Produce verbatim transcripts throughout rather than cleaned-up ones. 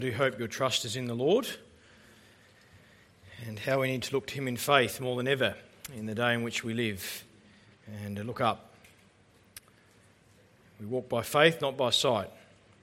I do hope your trust is in the Lord and how we need to look to him in faith more than ever in the day in which we live and look up. We walk by faith, not by sight.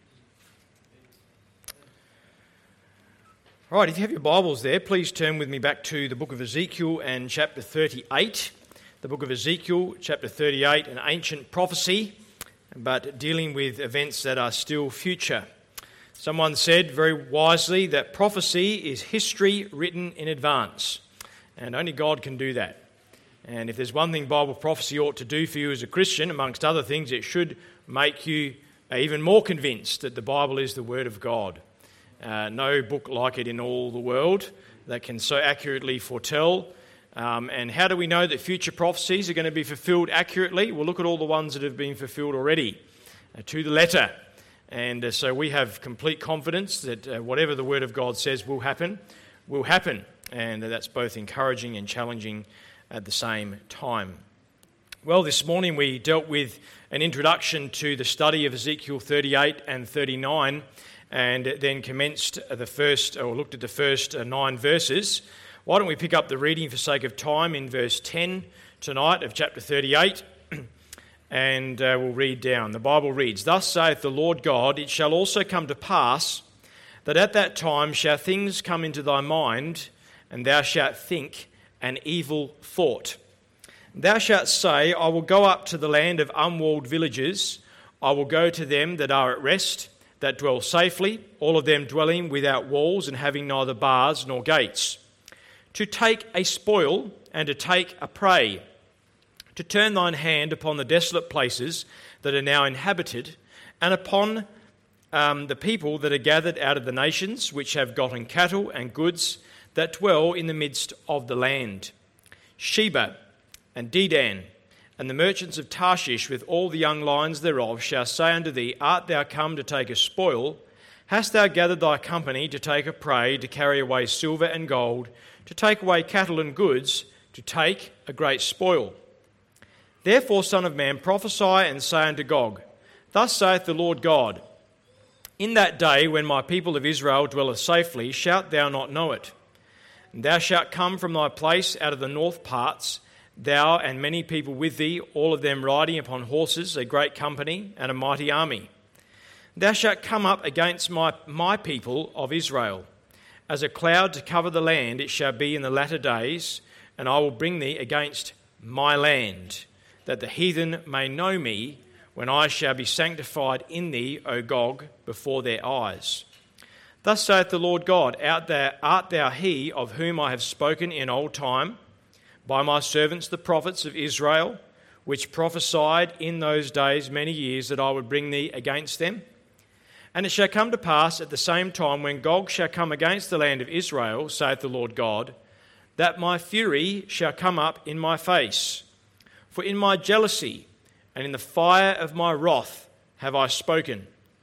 All right, if you have your Bibles there, please turn with me back to the book of Ezekiel and chapter thirty-eight. The book of Ezekiel, chapter thirty-eight, an ancient prophecy, but dealing with events that are still future. Someone said very wisely that prophecy is history written in advance, and only God can do that. And if there's one thing Bible prophecy ought to do for you as a Christian, amongst other things, it should make you even more convinced that the Bible is the Word of God. Uh, no book like it in all the world that can so accurately foretell. Um, and how do we know that future prophecies are going to be fulfilled accurately? Well, look at all the ones that have been fulfilled already, uh, to the letter. And uh, so we have complete confidence that uh, whatever the Word of God says will happen, will happen. And uh, that's both encouraging and challenging at the same time. Well, this morning we dealt with an introduction to the study of Ezekiel thirty-eight and thirty-nine, and then commenced the first, or looked at the first uh, nine verses. Why don't we pick up the reading for sake of time in verse ten tonight of chapter thirty-eight, and uh, we'll read down. The Bible reads, "Thus saith the Lord God, it shall also come to pass that at that time shall things come into thy mind, and thou shalt think an evil thought. Thou shalt say, I will go up to the land of unwalled villages, I will go to them that are at rest, that dwell safely, all of them dwelling without walls and having neither bars nor gates, to take a spoil and to take a prey, to turn thine hand upon the desolate places that are now inhabited, and upon um, the people that are gathered out of the nations, which have gotten cattle and goods, that dwell in the midst of the land. Sheba and Dedan, and the merchants of Tarshish with all the young lions thereof shall say unto thee, Art thou come to take a spoil? Hast thou gathered thy company to take a prey, to carry away silver and gold, to take away cattle and goods, to take a great spoil? Therefore, Son of man, prophesy and say unto Gog, Thus saith the Lord God, In that day when my people of Israel dwelleth safely, shalt thou not know it? And thou shalt come from thy place out of the north parts, thou and many people with thee, all of them riding upon horses, a great company and a mighty army. Thou shalt come up against my, my people of Israel. As a cloud to cover the land, it shall be in the latter days, and I will bring thee against my land, that the heathen may know me, when I shall be sanctified in thee, O Gog, before their eyes. Thus saith the Lord God, Art thou, art thou he of whom I have spoken in old time, by my servants the prophets of Israel, which prophesied in those days many years that I would bring thee against them? And it shall come to pass at the same time when Gog shall come against the land of Israel, saith the Lord God, that my fury shall come up in my face. For in my jealousy and in the fire of my wrath have I spoken.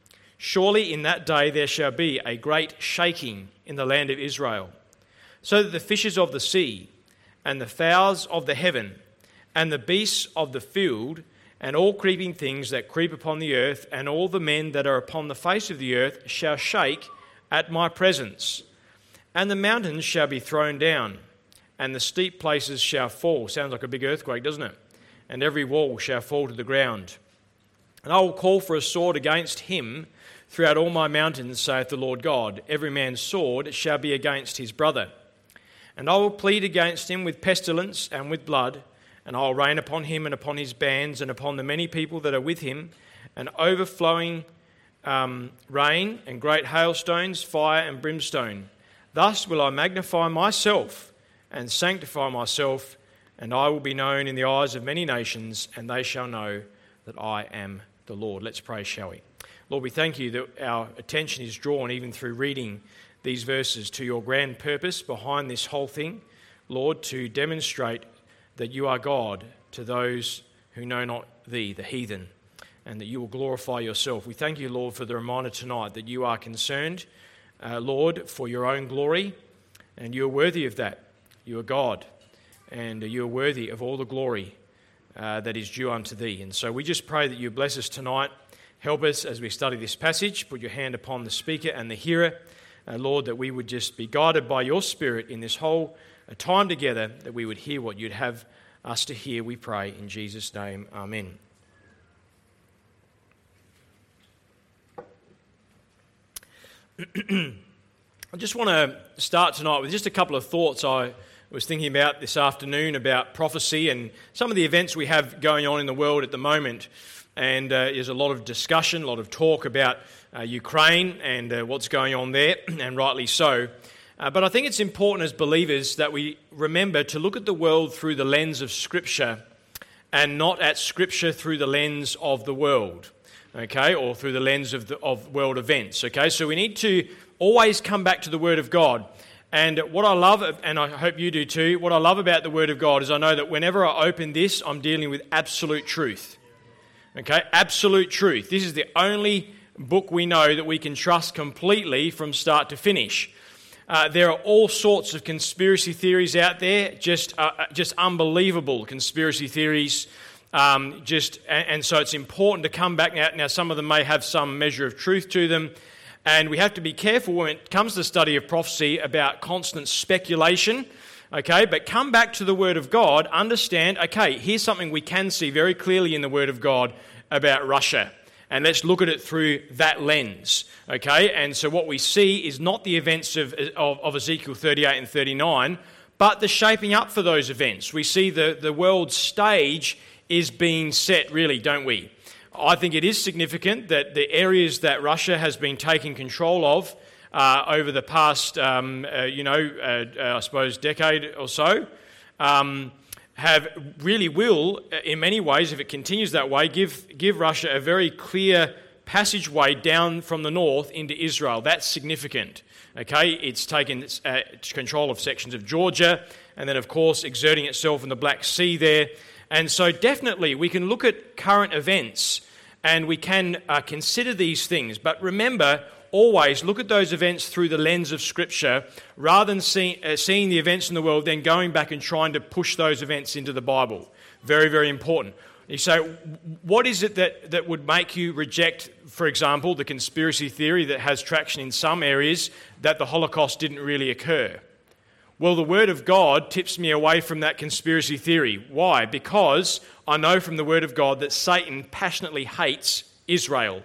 Surely in that day there shall be a great shaking in the land of Israel, so that the fishes of the sea and the fowls of the heaven and the beasts of the field and all creeping things that creep upon the earth and all the men that are upon the face of the earth shall shake at my presence. And the mountains shall be thrown down, and the steep places shall fall." Sounds like a big earthquake, doesn't it? "And every wall shall fall to the ground. And I will call for a sword against him throughout all my mountains, saith the Lord God. Every man's sword shall be against his brother. And I will plead against him with pestilence and with blood, and I will rain upon him and upon his bands and upon the many people that are with him, an overflowing um, rain and great hailstones, fire and brimstone. Thus will I magnify myself and sanctify myself, and I will be known in the eyes of many nations, and they shall know that I am the Lord." Let's pray, shall we? Lord, we thank you that our attention is drawn, even through reading these verses, to your grand purpose behind this whole thing, Lord, to demonstrate that you are God to those who know not thee, the heathen, and that you will glorify yourself. We thank you, Lord, for the reminder tonight that you are concerned, uh, Lord, for your own glory, and you are worthy of that. You are God, and you are worthy of all the glory uh, that is due unto thee. And so we just pray that you bless us tonight. Help us as we study this passage. Put your hand upon the speaker and the hearer, uh, Lord, that we would just be guided by your Spirit in this whole uh, time together, that we would hear what you'd have us to hear, we pray in Jesus' name. Amen. I just want to start tonight with just a couple of thoughts I was thinking about this afternoon about prophecy and some of the events we have going on in the world at the moment. And uh, there's a lot of discussion, a lot of talk about uh, Ukraine and uh, what's going on there, and rightly so. Uh, but I think it's important as believers that we remember to look at the world through the lens of Scripture and not at Scripture through the lens of the world, okay, or through the lens of, the, of world events, okay? So we need to always come back to the Word of God. And what I love, and I hope you do too, what I love about the Word of God is I know that whenever I open this, I'm dealing with absolute truth, okay? Absolute truth. This is the only book we know that we can trust completely from start to finish. Uh, there are all sorts of conspiracy theories out there, just uh, just unbelievable conspiracy theories. Um, just and, and so it's important to come back now. Now, some of them may have some measure of truth to them, and we have to be careful when it comes to the study of prophecy about constant speculation. Okay, but come back to the Word of God. Understand. Okay, here's something we can see very clearly in the Word of God about Russia. And let's look at it through that lens, okay? And so what we see is not the events of, of, of Ezekiel thirty-eight and thirty-nine, but the shaping up for those events. We see the, the world stage is being set, really, don't we? I think it is significant that the areas that Russia has been taking control of uh, over the past, um, uh, you know, uh, uh, I suppose, decade or so, um, have really will, in many ways, if it continues that way, give give Russia a very clear passageway down from the north into Israel. That's significant. Okay, it's taken uh, control of sections of Georgia, and then, of course, exerting itself in the Black Sea there. And so, definitely, we can look at current events and we can uh, consider these things. But remember, always look at those events through the lens of Scripture rather than see, uh, seeing the events in the world, then going back and trying to push those events into the Bible. Very, very important. You say, what is it that, that would make you reject, for example, the conspiracy theory that has traction in some areas that the Holocaust didn't really occur? Well, the Word of God tips me away from that conspiracy theory. Why? Because I know from the Word of God that Satan passionately hates Israel.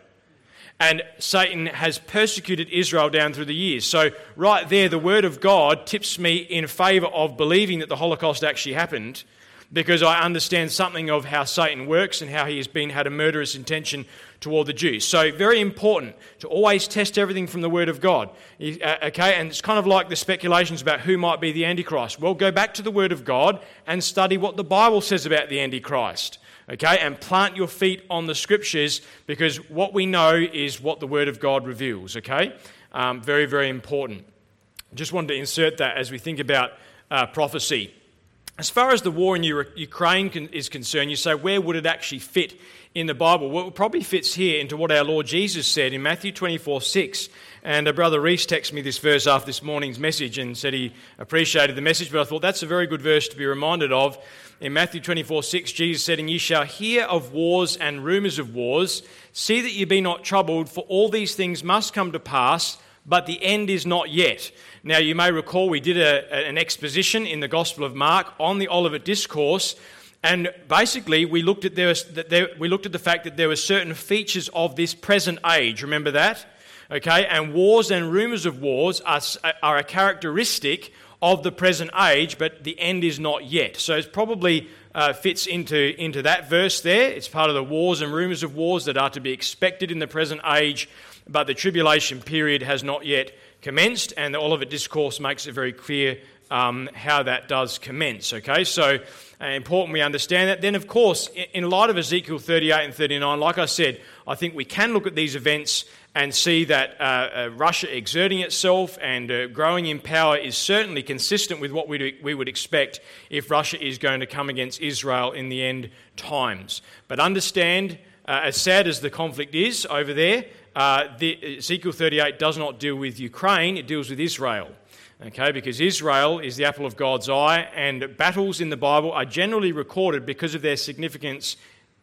And Satan has persecuted Israel down through the years. So right there, the Word of God tips me in favour of believing that the Holocaust actually happened, because I understand something of how Satan works and how he has been had a murderous intention toward the Jews. So very important to always test everything from the Word of God. Uh, okay, and it's kind of like the speculations about who might be the Antichrist. Well, go back to the Word of God and study what the Bible says about the Antichrist. Okay, and plant your feet on the Scriptures, because what we know is what the Word of God reveals, okay? Um, very, very important. Just wanted to insert that as we think about uh, prophecy. As far as the war in U- Ukraine con- is concerned, you say, where would it actually fit in the Bible? Well, it probably fits here into what our Lord Jesus said in Matthew twenty-four six. And uh, Brother Reese texted me this verse after this morning's message and said he appreciated the message, but I thought that's a very good verse to be reminded of. In Matthew twenty-four six, Jesus said, "And ye shall hear of wars and rumours of wars. See that ye be not troubled, for all these things must come to pass, but the end is not yet." Now, you may recall we did a, an exposition in the Gospel of Mark on the Olivet Discourse, and basically we looked at there, that there we looked at the fact that there were certain features of this present age. Remember that? Okay, and wars and rumours of wars are, are a characteristic of the present age, but the end is not yet. So it probably uh, fits into, into that verse there. It's part of the wars and rumours of wars that are to be expected in the present age, but the tribulation period has not yet commenced, and the Olivet Discourse makes it very clear um, how that does commence. Okay, so uh, important we understand that. Then, of course, in, in light of Ezekiel thirty-eight and thirty-nine, like I said, I think we can look at these events and see that uh, uh, Russia exerting itself and uh, growing in power is certainly consistent with what we do, we would expect if Russia is going to come against Israel in the end times. But understand, uh, as sad as the conflict is over there, uh, the, Ezekiel thirty-eight does not deal with Ukraine, it deals with Israel. Okay, because Israel is the apple of God's eye, and battles in the Bible are generally recorded because of their significance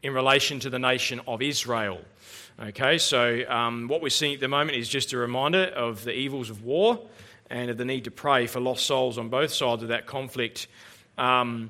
in relation to the nation of Israel. Okay, so um, what we're seeing at the moment is just a reminder of the evils of war and of the need to pray for lost souls on both sides of that conflict. Um,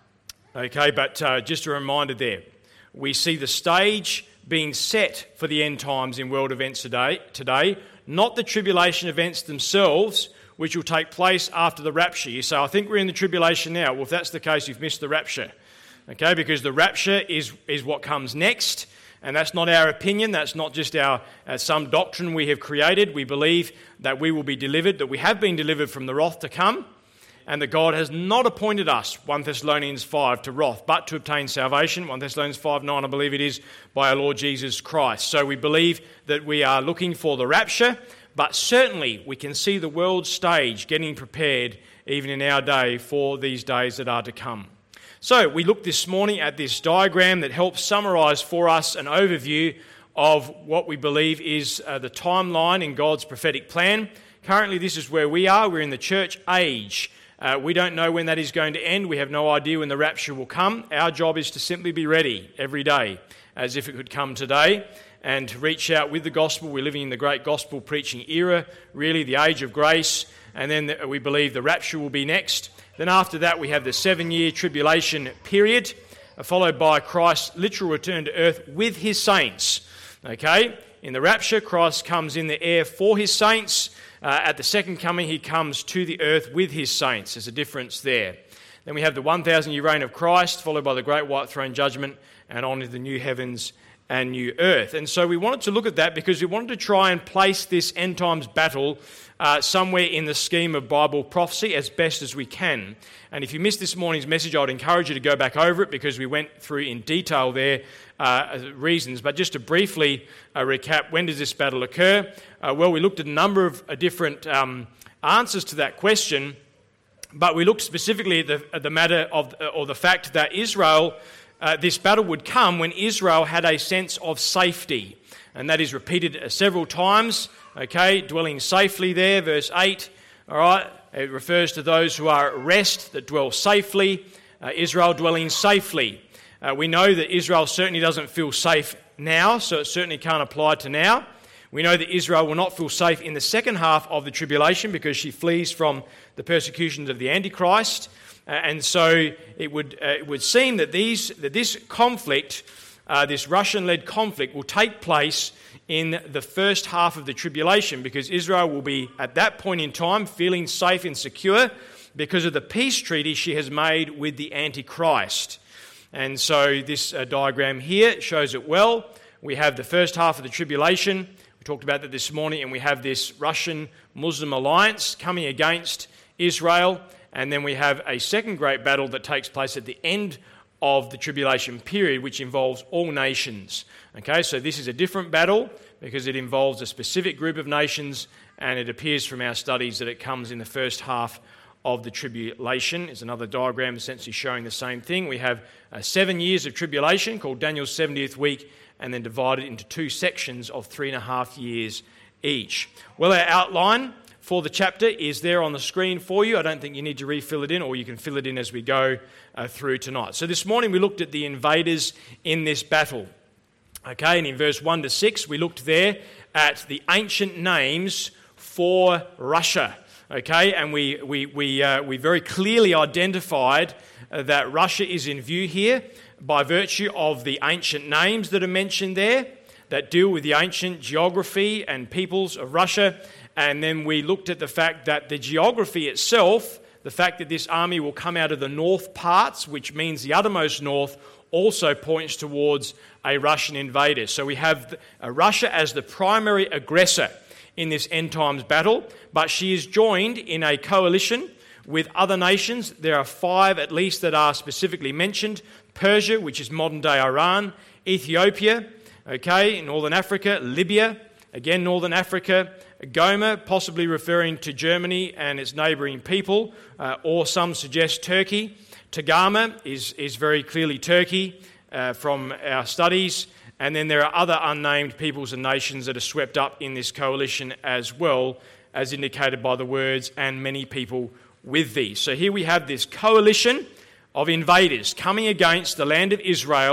okay, but uh, just a reminder there. We see the stage being set for the end times in world events today, today, not the tribulation events themselves, which will take place after the rapture. You say, I think we're in the tribulation now. Well, if that's the case, you've missed the rapture. Okay, because the rapture is, is what comes next, and that's not our opinion. That's not just our uh, some doctrine we have created. We believe that we will be delivered, that we have been delivered from the wrath to come, and that God has not appointed us, First Thessalonians five, to wrath, but to obtain salvation, First Thessalonians five nine, I believe it is, by our Lord Jesus Christ. So we believe that we are looking for the rapture, but certainly we can see the world stage getting prepared, even in our day, for these days that are to come. So we looked this morning at this diagram that helps summarise for us an overview of what we believe is uh, the timeline in God's prophetic plan. Currently, this is where we are. We're in the church age. Uh, we don't know when that is going to end. We have no idea when the rapture will come. Our job is to simply be ready every day, as if it could come today, and to reach out with the gospel. We're living in the great gospel preaching era, really the age of grace, and then we believe the rapture will be next. Then after that, we have the seven-year tribulation period, followed by Christ's literal return to earth with his saints. Okay? In the rapture, Christ comes in the air for his saints. Uh, at the second coming, he comes to the earth with his saints. There's a difference there. Then we have the one thousand year reign of Christ, followed by the great white throne judgment, and on to the new heavens and new earth. And so we wanted to look at that because we wanted to try and place this end times battle uh, somewhere in the scheme of Bible prophecy as best as we can. And if you missed this morning's message, I would encourage you to go back over it because we went through in detail there uh, reasons. But just to briefly uh, recap, when does this battle occur? Uh, well, we looked at a number of uh, different um, answers to that question, but we looked specifically at the, at the matter of, or the fact that Israel, uh, this battle would come when Israel had a sense of safety. And that is repeated uh, several times, okay, dwelling safely there, verse eight, all right. It refers to those who are at rest, that dwell safely, uh, Israel dwelling safely. Uh, we know that Israel certainly doesn't feel safe now, so it certainly can't apply to now. We know that Israel will not feel safe in the second half of the tribulation because she flees from the persecutions of the Antichrist. Uh, and so it would uh, it would seem that these that this conflict, uh, this Russian-led conflict, will take place in the first half of the tribulation because Israel will be, at that point in time, feeling safe and secure because of the peace treaty she has made with the Antichrist. And so this uh, diagram here shows it well. We have the first half of the tribulation. We talked about that this morning, and we have this Russian-Muslim alliance coming against Israel, and then we have a second great battle that takes place at the end of the tribulation period, which involves all nations. Okay, so this is a different battle because it involves a specific group of nations, and it appears from our studies that it comes in the first half of the tribulation. It's another diagram essentially showing the same thing. We have uh, seven years of tribulation called Daniel's seventieth week, and then divided into two sections of three and a half years each. Well, our outline for the chapter is there on the screen for you. I don't think you need to refill it in, or you can fill it in as we go uh, through tonight. So this morning we looked at the invaders in this battle. Okay, and in verse one to six we looked there at the ancient names for Russia. Okay, and we we we uh, we very clearly identified uh, that Russia is in view here by virtue of the ancient names that are mentioned there that deal with the ancient geography and peoples of Russia. And then we looked at the fact that the geography itself, the fact that this army will come out of the north parts, which means the uttermost north, also points towards a Russian invader. So we have Russia as the primary aggressor in this end times battle, but she is joined in a coalition with other nations. There are five at least that are specifically mentioned: Persia, which is modern-day Iran; Ethiopia, okay, in northern Africa; Libya, again northern Africa; Goma, possibly referring to Germany and its neighbouring people, uh, or some suggest Turkey. Tagama is, is very clearly Turkey uh, from our studies. And then there are other unnamed peoples and nations that are swept up in this coalition as well, as indicated by the words, and many people with thee. So here we have this coalition of invaders coming against the land of Israel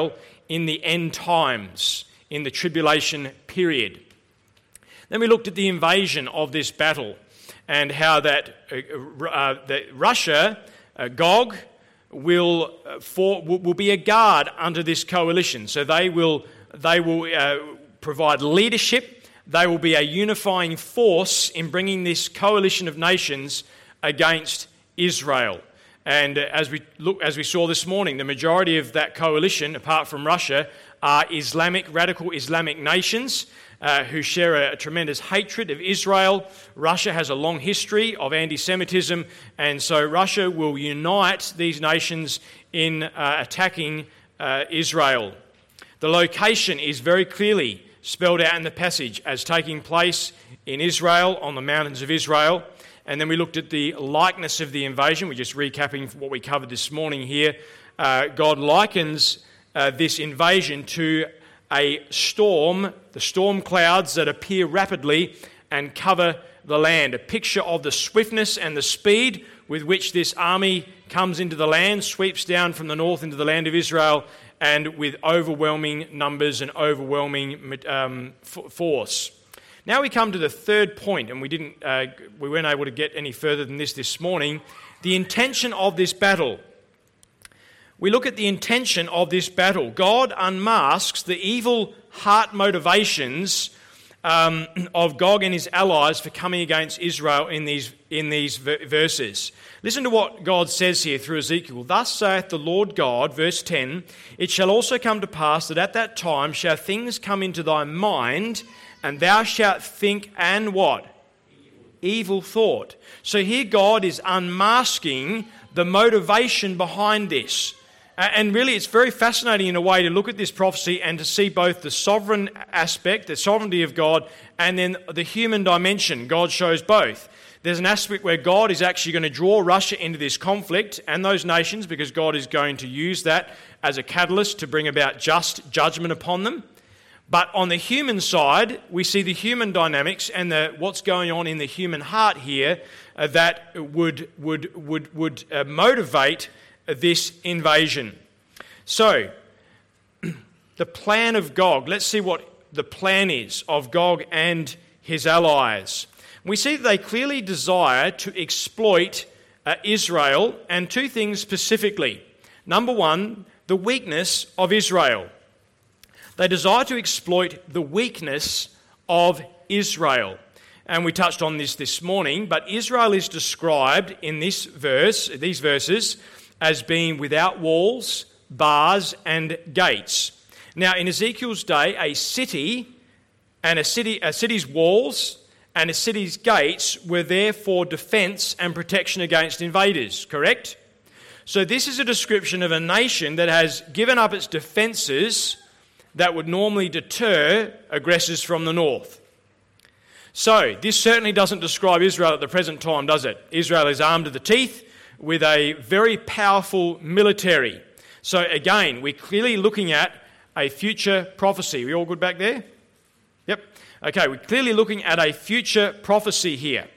in the end times, in the tribulation period. Then we looked at the invasion of this battle and how that, uh, uh, that Russia, uh, Gog, will uh, for, will be a guard under this coalition. So they will they will uh, provide leadership. They will be a unifying force in bringing this coalition of nations against Israel. And as we look, as we saw this morning, the majority of that coalition, apart from Russia, are Islamic, radical Islamic nations uh, who share a, a tremendous hatred of Israel. Russia has a long history of anti-Semitism, and so Russia will unite these nations in uh, attacking uh, Israel. The location is very clearly spelled out in the passage as taking place in Israel, on the mountains of Israel. And then we looked at the likeness of the invasion. We're just recapping what we covered this morning here. Uh, God likens uh, this invasion to a storm, the storm clouds that appear rapidly and cover the land. A picture of the swiftness and the speed with which this army comes into the land, sweeps down from the north into the land of Israel, and with overwhelming numbers and overwhelming um, f- force. Now we come to the third point, and we didn't, uh, we weren't able to get any further than this this morning. The intention of this battle. We look at the intention of this battle. God unmasks the evil heart motivations um, of Gog and his allies for coming against Israel in these in these verses. Listen to what God says here through Ezekiel. Thus saith the Lord God, verse ten, it shall also come to pass that at that time shall things come into thy mind, and thou shalt think and what? Evil thought. So here God is unmasking the motivation behind this. And really it's very fascinating in a way to look at this prophecy and to see both the sovereign aspect, the sovereignty of God, and then the human dimension. God shows both. There's an aspect where God is actually going to draw Russia into this conflict and those nations, because God is going to use that as a catalyst to bring about just judgment upon them. But on the human side, we see the human dynamics and the, what's going on in the human heart here uh, that would would would would uh, motivate this invasion. So, the plan of Gog. Let's see what the plan is of Gog and his allies. We see that they clearly desire to exploit uh, Israel, and two things specifically. Number one, the weakness of Israel. They desire to exploit the weakness of Israel. And we touched on this this morning, but Israel is described in this verse, these verses, as being without walls, bars, and gates. Now, in Ezekiel's day, a city and a city, a city's walls and a city's gates were there for defense and protection against invaders, correct? So this is a description of a nation that has given up its defenses that would normally deter aggressors from the north. So, this certainly doesn't describe Israel at the present time, does it? Israel is armed to the teeth with a very powerful military. So again, we're clearly looking at a future prophecy. We all good back there? Yep. Okay, we're clearly looking at a future prophecy here.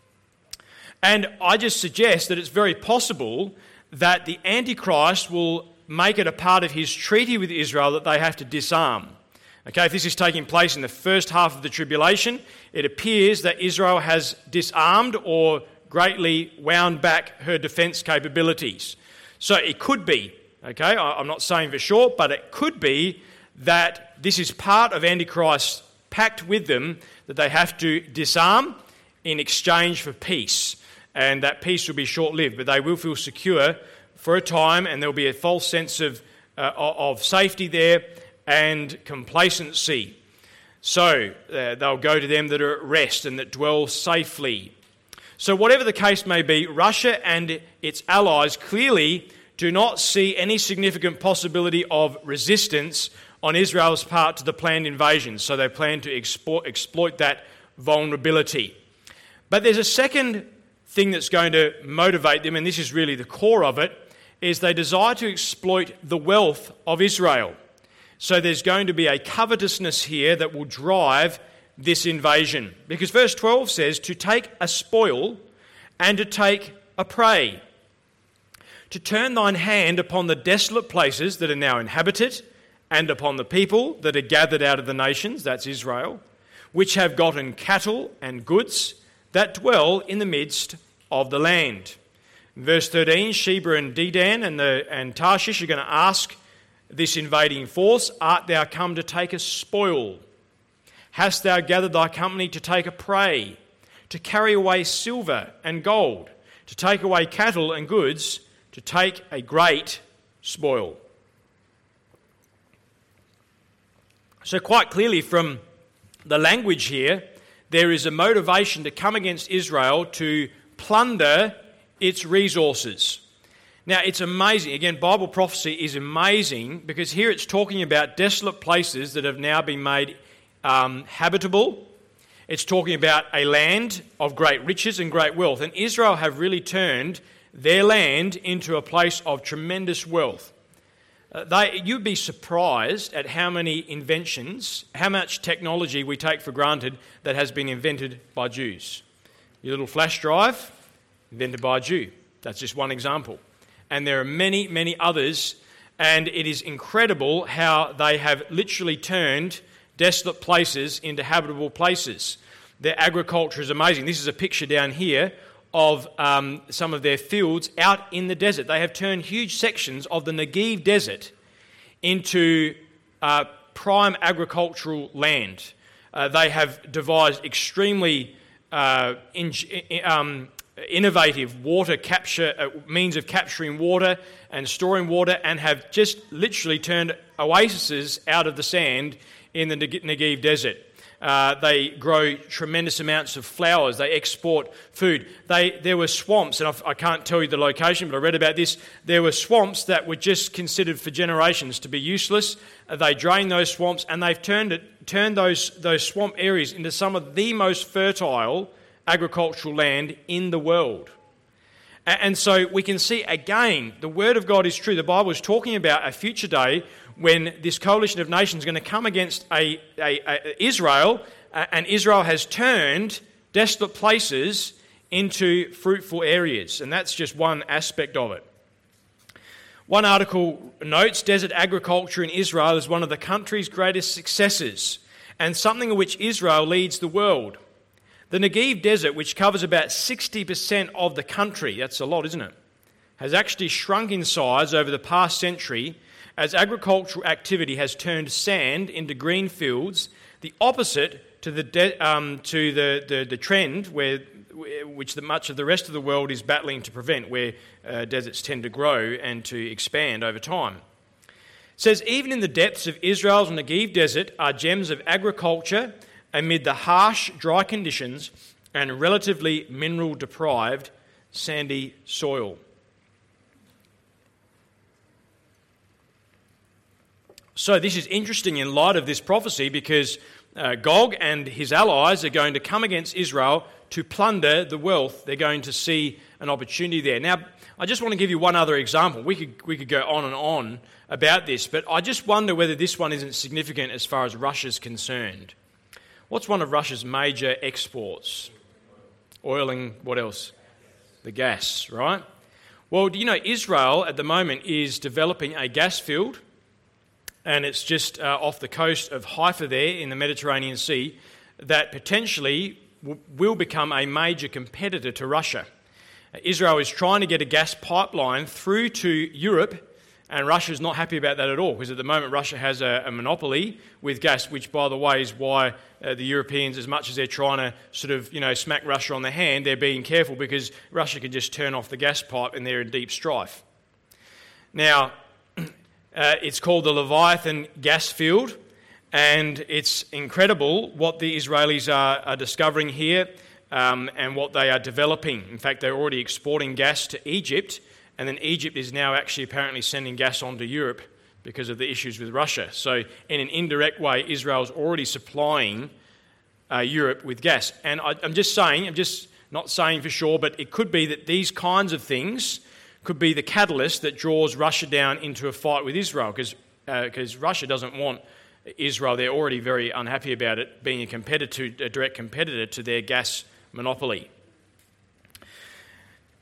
And I just suggest that it's very possible that the Antichrist will make it a part of his treaty with Israel that they have to disarm. Okay, if this is taking place in the first half of the tribulation, it appears that Israel has disarmed or greatly wound back her defense capabilities. So it could be, okay, I'm not saying for sure, but it could be that this is part of Antichrist's pact with them, that they have to disarm in exchange for peace. And that peace will be short-lived, but they will feel secure for a time, and there will be a false sense of uh, of safety there and complacency. So uh, they'll go to them that are at rest and that dwell safely. So whatever the case may be, Russia and its allies clearly do not see any significant possibility of resistance on Israel's part to the planned invasion. So they plan to exploit, exploit that vulnerability. But there's a second thing that's going to motivate them, and this is really the core of it, is they desire to exploit the wealth of Israel. So there's going to be a covetousness here that will drive this invasion. Because verse twelve says, to take a spoil and to take a prey, to turn thine hand upon the desolate places that are now inhabited, and upon the people that are gathered out of the nations, that's Israel, which have gotten cattle and goods that dwell in the midst of the land. Verse thirteen, Sheba and Dedan and, the, and Tarshish are going to ask this invading force, art thou come to take a spoil? Hast thou gathered thy company to take a prey, to carry away silver and gold, to take away cattle and goods, to take a great spoil? So quite clearly from the language here, there is a motivation to come against Israel to plunder its resources. Now, it's amazing. Again, Bible prophecy is amazing because here it's talking about desolate places that have now been made um, habitable. It's talking about a land of great riches and great wealth. And Israel have really turned their land into a place of tremendous wealth. Uh, they, you'd be surprised at how many inventions, how much technology we take for granted that has been invented by Jews. Your little flash drive, invented by a Jew. That's just one example. And there are many, many others, and it is incredible how they have literally turned desolate places into habitable places. Their agriculture is amazing. This is a picture down here of um, some of their fields out in the desert. They have turned huge sections of the Negev desert into uh, prime agricultural land. Uh, they have devised extremely uh, in, um, innovative water capture, uh, means of capturing water and storing water, and have just literally turned oases out of the sand in the Negev desert. Uh, they grow tremendous amounts of flowers. They export food. They, there were swamps, and I've, I can't tell you the location, but I read about this. There were swamps that were just considered for generations to be useless. Uh, they drained those swamps, and they've turned it, turned those those swamp areas into some of the most fertile agricultural land in the world. And, and so we can see again, the Word of God is true. The Bible is talking about a future day when this coalition of nations is going to come against a, a, a Israel, uh, and Israel has turned desolate places into fruitful areas, and that's just one aspect of it. One article notes desert agriculture in Israel is one of the country's greatest successes, and something in which Israel leads the world. The Negev desert, which covers about sixty percent of the country, that's a lot, isn't it, has actually shrunk in size over the past century as agricultural activity has turned sand into green fields, the opposite to the de- um, to the, the, the trend where which the, much of the rest of the world is battling to prevent, where uh, deserts tend to grow and to expand over time. It says, even in the depths of Israel's Negev desert are gems of agriculture amid the harsh, dry conditions and relatively mineral-deprived sandy soil. So this is interesting in light of this prophecy because uh, Gog and his allies are going to come against Israel to plunder the wealth. They're going to see an opportunity there. Now, I just want to give you one other example. We could we could go on and on about this, but I just wonder whether this one isn't significant as far as Russia's concerned. What's one of Russia's major exports? Oil and what else? The gas, right? Well, do you know Israel at the moment is developing a gas field, and it's just uh, off the coast of Haifa there in the Mediterranean Sea, that potentially w- will become a major competitor to Russia. Uh, Israel is trying to get a gas pipeline through to Europe, and Russia is not happy about that at all, because at the moment Russia has a, a monopoly with gas, which, by the way, is why uh, the Europeans, as much as they're trying to sort of, you know, smack Russia on the hand, they're being careful because Russia could just turn off the gas pipe and they're in deep strife. Now, Uh, it's called the Leviathan gas field, and it's incredible what the Israelis are, are discovering here um, and what they are developing. In fact, they're already exporting gas to Egypt, and then Egypt is now actually apparently sending gas on to Europe because of the issues with Russia. So in an indirect way, Israel's already supplying uh, Europe with gas. And I, I'm just saying, I'm just not saying for sure, but it could be that these kinds of things could be the catalyst that draws Russia down into a fight with Israel, because because uh, Russia doesn't want Israel. They're already very unhappy about it being a competitor, a direct competitor to their gas monopoly.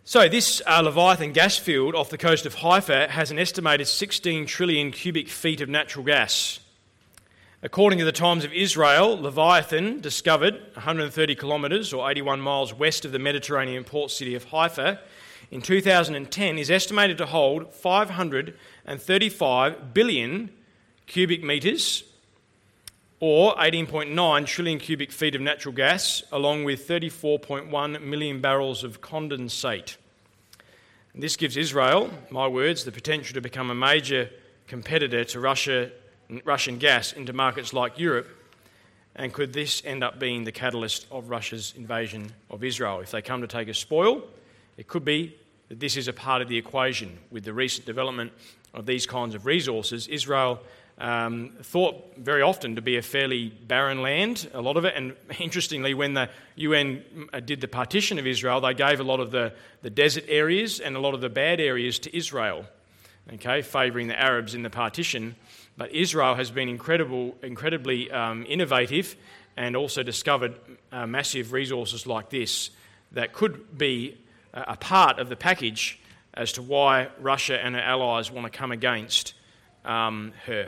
So this uh, Leviathan gas field off the coast of Haifa has an estimated sixteen trillion cubic feet of natural gas. According to the Times of Israel, Leviathan, discovered one hundred thirty kilometres or eighty-one miles west of the Mediterranean port city of Haifa in two thousand ten, is estimated to hold five hundred thirty-five billion cubic metres or eighteen point nine trillion cubic feet of natural gas, along with thirty-four point one million barrels of condensate. And this gives Israel, my words, the potential to become a major competitor to Russia, Russian gas into markets like Europe. And could this end up being the catalyst of Russia's invasion of Israel? If they come to take a spoil, it could be that this is a part of the equation. With the recent development of these kinds of resources, Israel Um, thought very often to be a fairly barren land, a lot of it. And interestingly, when the U N did the partition of Israel, they gave a lot of the, the desert areas and a lot of the bad areas to Israel, okay, favouring the Arabs in the partition. But Israel has been incredible, incredibly um, innovative and also discovered uh, massive resources like this that could be a, a part of the package as to why Russia and her allies want to come against um, her.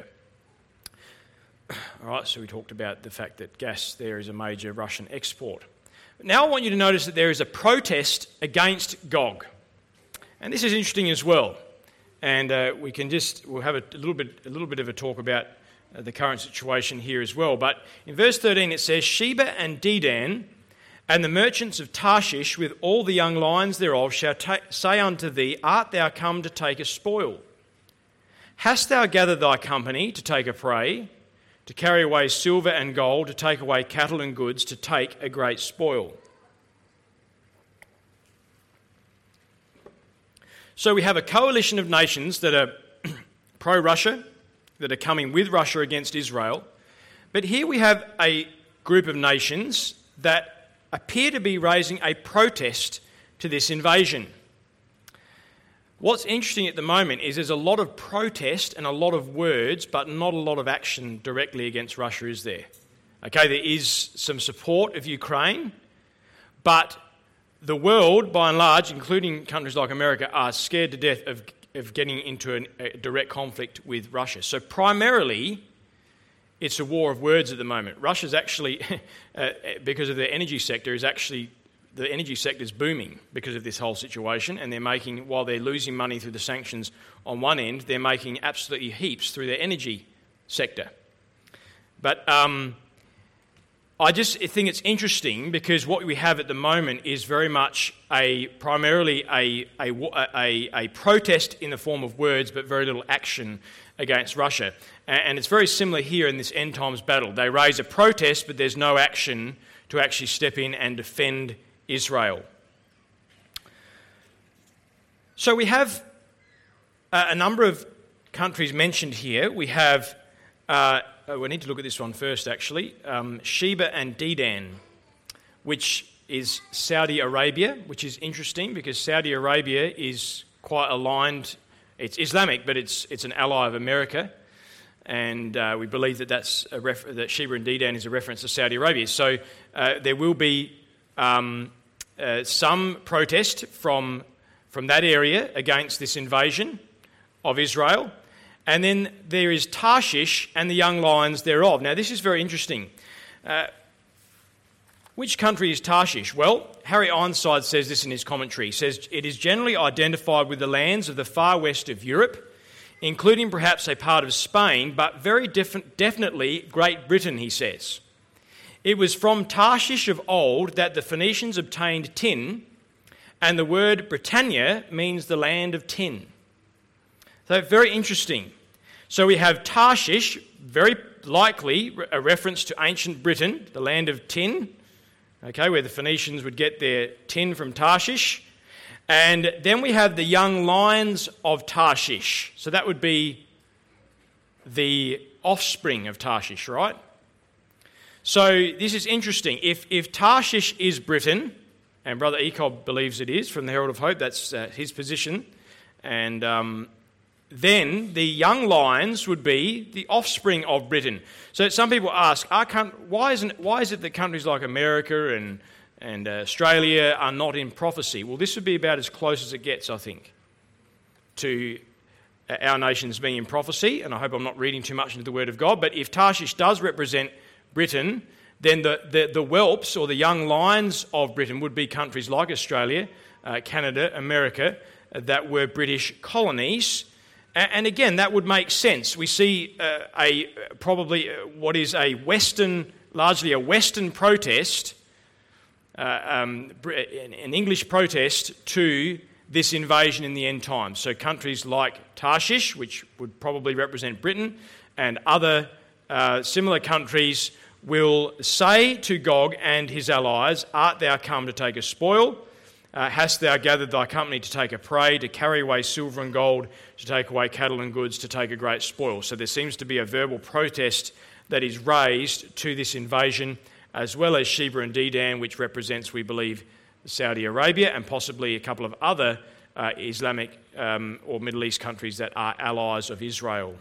All right, so we talked about the fact that gas there is a major Russian export. Now I want you to notice that there is a protest against Gog. And this is interesting as well. And uh, we can just, we'll have a, a little bit a little bit of a talk about uh, the current situation here as well. But in verse thirteen it says, Sheba and Dedan and the merchants of Tarshish with all the young lions thereof shall ta- say unto thee, Art thou come to take a spoil? Hast thou gathered thy company to take a prey, to carry away silver and gold, to take away cattle and goods, to take a great spoil? So we have a coalition of nations that are pro-Russia, that are coming with Russia against Israel. But here we have a group of nations that appear to be raising a protest to this invasion. What's interesting at the moment is there's a lot of protest and a lot of words, but not a lot of action directly against Russia, is there? Okay, there is some support of Ukraine, but the world, by and large, including countries like America, are scared to death of, of getting into an, a direct conflict with Russia. So primarily, it's a war of words at the moment. Russia's actually, uh, because of their energy sector, is actually... the energy sector is booming because of this whole situation, and they're making, while they're losing money through the sanctions on one end, they're making absolutely heaps through their energy sector. But um, I just think it's interesting because what we have at the moment is very much a primarily a a, a, a protest in the form of words, but very little action against Russia. And it's very similar here in this end times battle. They raise a protest, but there's no action to actually step in and defend Israel. So we have a number of countries mentioned here. We have, uh, we need to look at this one first actually, um, Sheba and Dedan, which is Saudi Arabia, which is interesting because Saudi Arabia is quite aligned, it's Islamic, but it's it's an ally of America. And uh, we believe that that's a ref- that Sheba and Dedan is a reference to Saudi Arabia. So uh, there will be Um, uh, some protest from, from that area against this invasion of Israel. And then there is Tarshish and the young lions thereof. Now this is very interesting. Uh, which country is Tarshish? Well, Harry Ironside says this in his commentary. He says, it is generally identified with the lands of the far west of Europe, including perhaps a part of Spain, but very def- definitely Great Britain, he says. It was from Tarshish of old that the Phoenicians obtained tin, and the word Britannia means the land of tin. So very interesting. So we have Tarshish, very likely a reference to ancient Britain, the land of tin, okay, where the Phoenicians would get their tin from Tarshish. And then we have the young lions of Tarshish. So that would be the offspring of Tarshish, right? So this is interesting. If if Tarshish is Britain, and Brother Ecob believes it is, from the Herald of Hope, that's uh, his position, and um, then the young lions would be the offspring of Britain. So some people ask, are, why isn't why is it that countries like America and and uh, Australia are not in prophecy. Well, this would be about as close as it gets, I think, to our nations being in prophecy, and I hope I'm not reading too much into the Word of God, but if Tarshish does represent Britain, then the, the, the whelps or the young lions of Britain would be countries like Australia, uh, Canada, America, uh, that were British colonies. And, and again, that would make sense. We see uh, a probably what is a Western, largely a Western protest, uh, um, an English protest to this invasion in the end times. So countries like Tarshish, which would probably represent Britain, and other uh, similar countries will say to Gog and his allies, "Art thou come to take a spoil? Uh, hast thou gathered thy company to take a prey, to carry away silver and gold, to take away cattle and goods, to take a great spoil?" So there seems to be a verbal protest that is raised to this invasion, as well as Sheba and Dedan, which represents, we believe, Saudi Arabia and possibly a couple of other uh, Islamic um, or Middle East countries that are allies of Israel.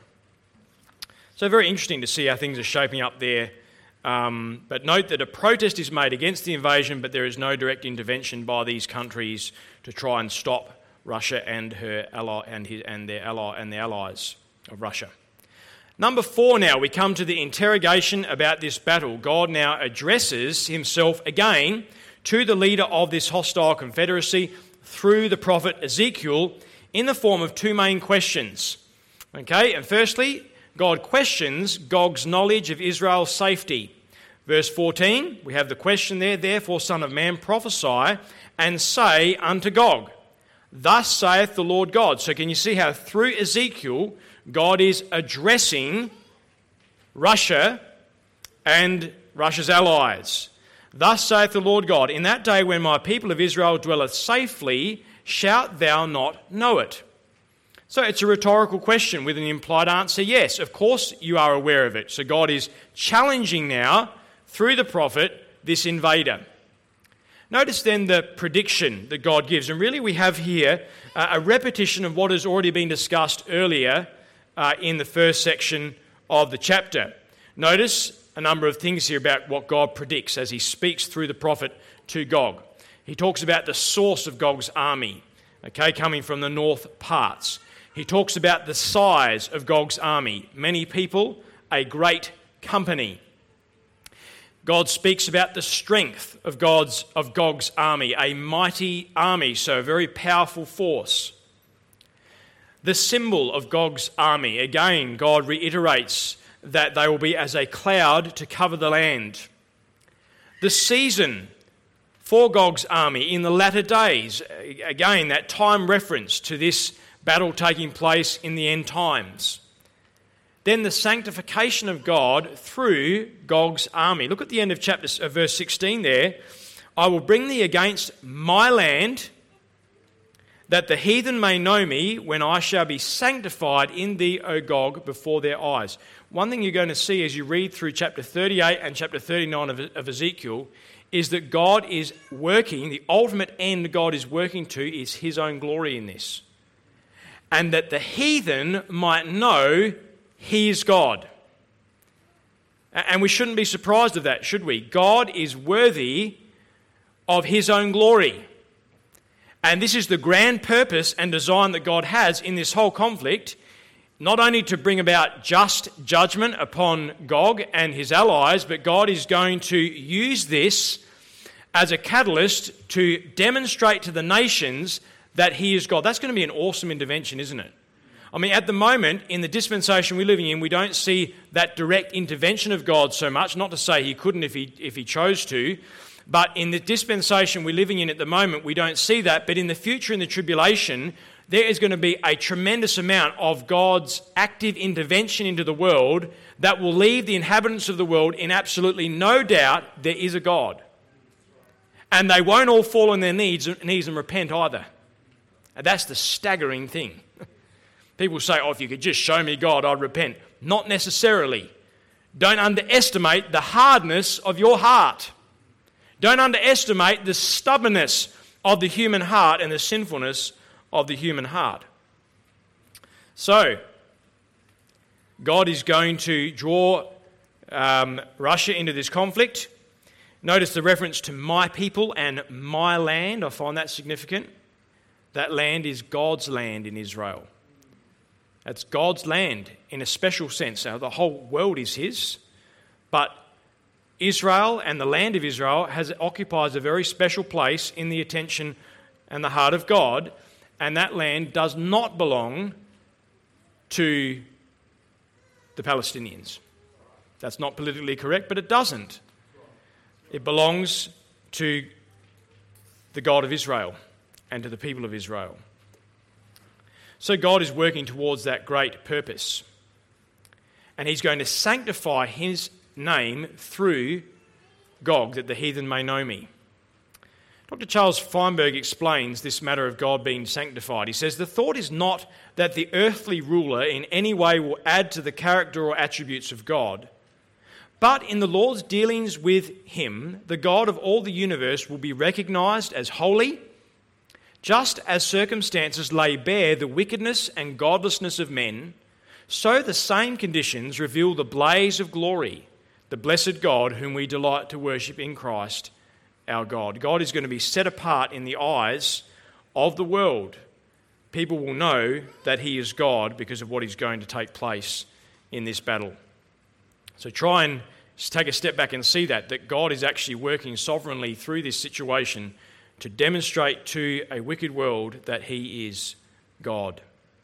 So very interesting to see how things are shaping up there. Um, but note that a protest is made against the invasion, but there is no direct intervention by these countries to try and stop Russia and her ally and, his, and their ally and the allies of Russia. Number four now, we come to the interrogation about this battle. God now addresses himself again to the leader of this hostile confederacy through the prophet Ezekiel in the form of two main questions. Okay, and firstly, God questions Gog's knowledge of Israel's safety. Verse fourteen, we have the question there, "Therefore, Son of Man, prophesy and say unto Gog, Thus saith the Lord God." So can you see how through Ezekiel, God is addressing Russia and Russia's allies. "Thus saith the Lord God, In that day when my people of Israel dwelleth safely, shalt thou not know it?" So it's a rhetorical question with an implied answer. Yes, of course you are aware of it. So God is challenging now, through the prophet, this invader. Notice then the prediction that God gives. And really we have here uh, a repetition of what has already been discussed earlier uh, in the first section of the chapter. Notice a number of things here about what God predicts as he speaks through the prophet to Gog. He talks about the source of Gog's army, okay, coming from the north parts. He talks about the size of Gog's army, many people, a great company. God speaks about the strength of God's of Gog's army, a mighty army, so a very powerful force. The symbol of Gog's army, again, God reiterates that they will be as a cloud to cover the land. The season for Gog's army in the latter days, again, that time reference to this battle taking place in the end times. Then the sanctification of God through Gog's army. Look at the end of chapter of verse sixteen there. "I will bring thee against my land, that the heathen may know me, when I shall be sanctified in thee, O Gog, before their eyes." One thing you're going to see as you read through chapter thirty-eight and chapter thirty-nine of, of Ezekiel is that God is working, the ultimate end God is working to is his own glory in this. And that the heathen might know he is God. And we shouldn't be surprised of that, should we? God is worthy of his own glory. And this is the grand purpose and design that God has in this whole conflict, not only to bring about just judgment upon Gog and his allies, but God is going to use this as a catalyst to demonstrate to the nations that he is God. That's going to be an awesome intervention, isn't it? I mean, at the moment, in the dispensation we're living in, we don't see that direct intervention of God so much. Not to say he couldn't if he if he chose to, but in the dispensation we're living in at the moment, we don't see that. But in the future, in the tribulation, there is going to be a tremendous amount of God's active intervention into the world that will leave the inhabitants of the world in absolutely no doubt there is a God. And they won't all fall on their knees, knees and repent either. And that's the staggering thing. People say, "Oh, if you could just show me God, I'd repent." Not necessarily. Don't underestimate the hardness of your heart. Don't underestimate the stubbornness of the human heart and the sinfulness of the human heart. So, God is going to draw um, Russia into this conflict. Notice the reference to my people and my land. I find that significant. That land is God's land in Israel. That's God's land in a special sense. Now, the whole world is his, but Israel and the land of Israel has occupies a very special place in the attention and the heart of God, and that land does not belong to the Palestinians. That's not politically correct, but it doesn't. It belongs to the God of Israel and to the people of Israel. So God is working towards that great purpose. And he's going to sanctify his name through Gog, that the heathen may know me. Doctor Charles Feinberg explains this matter of God being sanctified. He says, the thought is not that the earthly ruler in any way will add to the character or attributes of God, but in the Lord's dealings with him, the God of all the universe will be recognised as holy, just as circumstances lay bare the wickedness and godlessness of men, so the same conditions reveal the blaze of glory, the blessed God whom we delight to worship in Christ our God. God is going to be set apart in the eyes of the world. People will know that he is God because of what is going to take place in this battle. So try and take a step back and see that, that God is actually working sovereignly through this situation to demonstrate to a wicked world that he is God.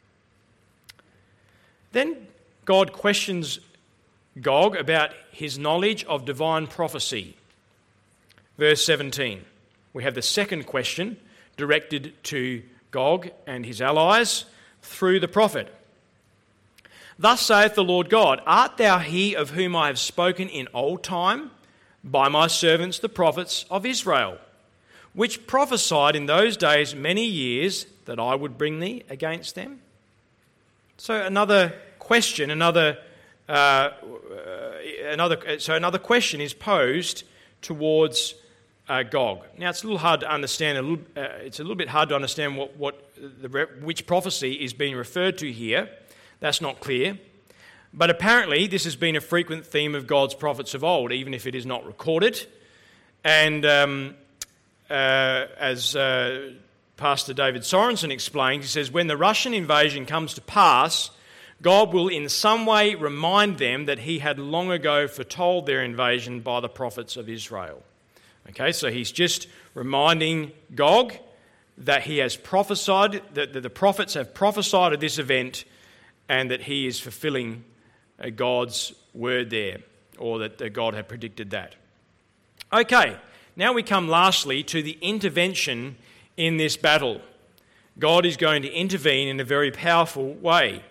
Then God questions Gog about his knowledge of divine prophecy. Verse seventeen, we have the second question directed to Gog and his allies through the prophet. Thus saith the Lord God, art thou he of whom I have spoken in old time by my servants the prophets of Israel, which prophesied in those days many years that I would bring thee against them? So another question, another, uh, uh, another, so another question is posed towards uh, Gog. Now it's a little hard to understand. A little, uh, it's a little bit hard to understand what, what the, which prophecy is being referred to here. That's not clear. But apparently this has been a frequent theme of God's prophets of old, even if it is not recorded. And um, uh, as uh, Pastor David Sorensen explains, he says, when the Russian invasion comes to pass, God will in some way remind them that he had long ago foretold their invasion by the prophets of Israel. Okay, so he's just reminding Gog that he has prophesied, that the prophets have prophesied of this event, and that he is fulfilling God's word there, or that God had predicted that. Okay, now we come lastly to the intervention in this battle. God is going to intervene in a very powerful way.